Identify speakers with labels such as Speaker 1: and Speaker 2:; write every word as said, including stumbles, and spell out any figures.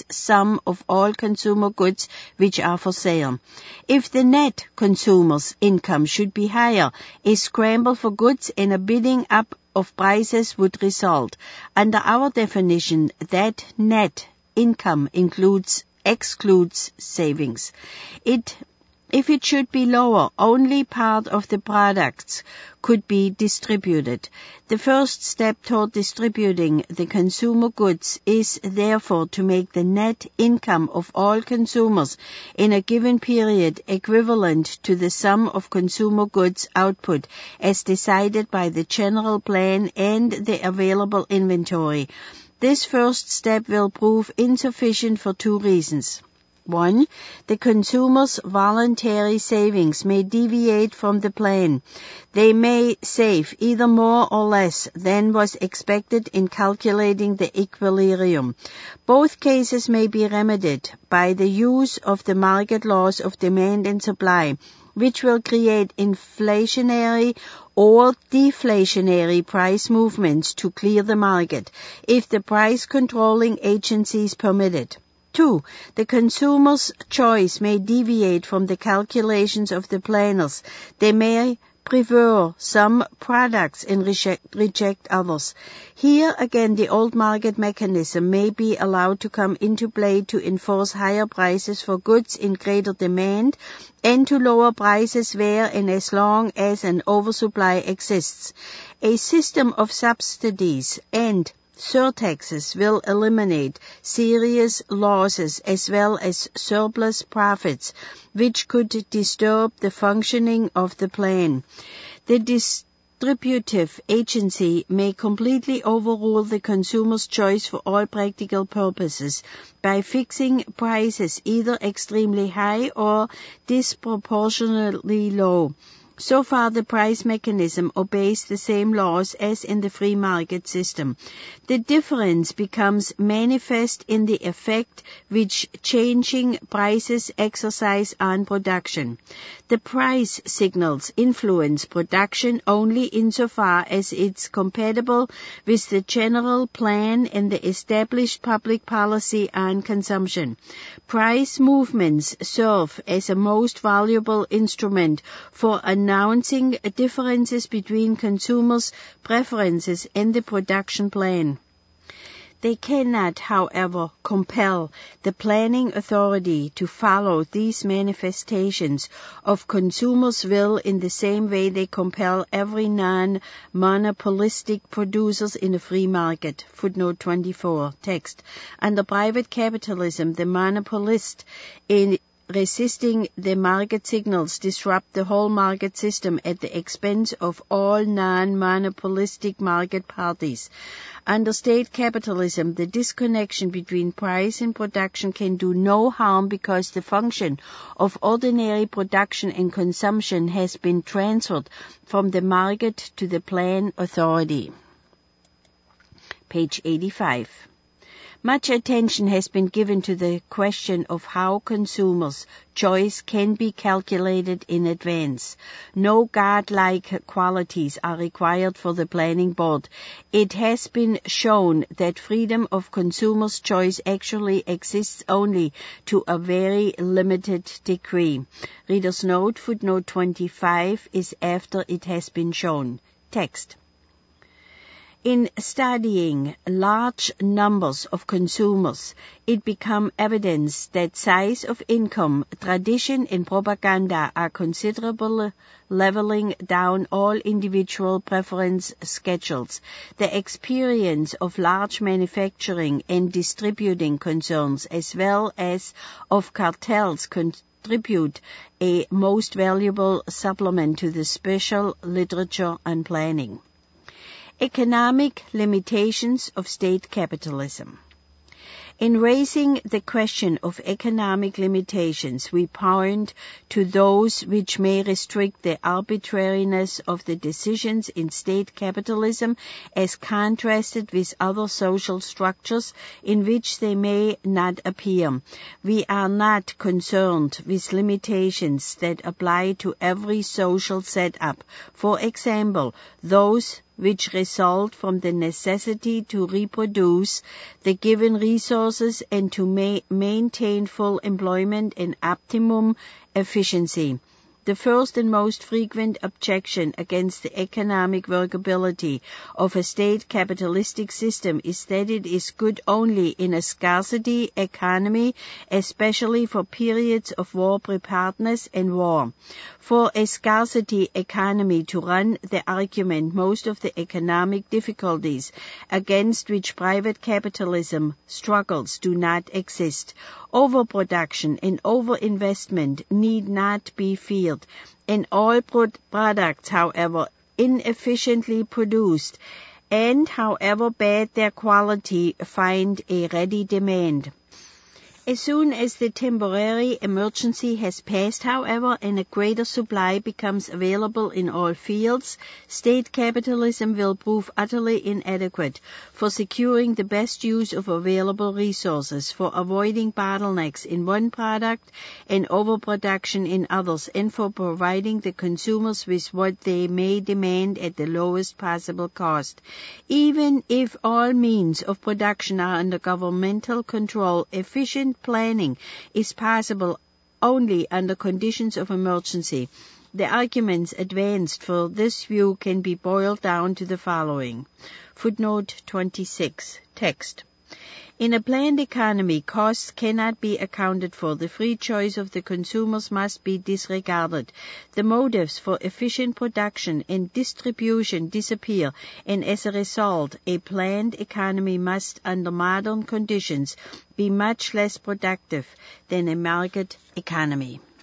Speaker 1: sum of all consumer goods which are for sale. If the net consumer's income should be higher, a scramble for goods and a bidding up of prices would result. Under our definition, that net income includes excludes savings. It If it should be lower, only part of the products could be distributed. The first step toward distributing the consumer goods is therefore to make the net income of all consumers in a given period equivalent to the sum of consumer goods output as decided by the general plan and the available inventory. This first step will prove insufficient for two reasons. One, the consumer's voluntary savings may deviate from the plan. They may save either more or less than was expected in calculating the equilibrium. Both cases may be remedied by the use of the market laws of demand and supply, which will create inflationary or deflationary price movements to clear the market, if the price-controlling agencies permit it. Two, the consumer's choice may deviate from the calculations of the planners. They may prefer some products and reject, reject others. Here again, the old market mechanism may be allowed to come into play to enforce higher prices for goods in greater demand and to lower prices where and as long as an oversupply exists. A system of subsidies and surtaxes will eliminate serious losses as well as surplus profits, which could disturb the functioning of the plan. The distributive agency may completely overrule the consumer's choice for all practical purposes by fixing prices either extremely high or disproportionately low. So far, the price mechanism obeys the same laws as in the free market system. The difference becomes manifest in the effect which changing prices exercise on production. The price signals influence production only insofar as it's compatible with the general plan and the established public policy on consumption. Price movements serve as a most valuable instrument for a announcing differences between consumers' preferences and the production plan. They cannot, however, compel the planning authority to follow these manifestations of consumers' will in the same way they compel every non-monopolistic producers in a free market. Footnote twenty-four, text. Under private capitalism, the monopolist in resisting the market signals disrupt the whole market system at the expense of all non-monopolistic market parties. Under state capitalism, the disconnection between price and production can do no harm because the function of ordinary production and consumption has been transferred from the market to the plan authority. Page eighty-five. Much attention has been given to the question of how consumers' choice can be calculated in advance. No godlike qualities are required for the planning board. It has been shown that freedom of consumers' choice actually exists only to a very limited degree. Reader's note, footnote twenty-five is after it has been shown. Text. In studying large numbers of consumers, it becomes evident that size of income, tradition, and propaganda are considerable, leveling down all individual preference schedules. The experience of large manufacturing and distributing concerns, as well as of cartels, contribute a most valuable supplement to the special literature on planning. Economic limitations of state capitalism. In raising the question of economic limitations, we point to those which may restrict the arbitrariness of the decisions in state capitalism as contrasted with other social structures in which they may not appear. We are not concerned with limitations that apply to every social setup. For example, those which result from the necessity to reproduce the given resources and to ma- maintain full employment and optimum efficiency. The first and most frequent objection against the economic workability of a state capitalistic system is that it is good only in a scarcity economy, especially for periods of war preparedness and war. For a scarcity economy to run the argument, most of the economic difficulties against which private capitalism struggles do not exist. Overproduction and overinvestment need not be feared, and all pro- products, however inefficiently produced and however bad their quality, find a ready demand. As soon as the temporary emergency has passed, however, and a greater supply becomes available in all fields, state capitalism will prove utterly inadequate for securing the best use of available resources, for avoiding bottlenecks in one product and overproduction in others, and for providing the consumers with what they may demand at the lowest possible cost. Even if all means of production are under governmental control, efficient planning is possible only under conditions of emergency. The arguments advanced for this view can be boiled down to the following. Footnote twenty-six. Text. In a planned economy, costs cannot be accounted for. The free choice of the consumers must be disregarded. The motives for efficient production and distribution disappear, and as a result, a planned economy must, under modern conditions, be much less productive than a market economy.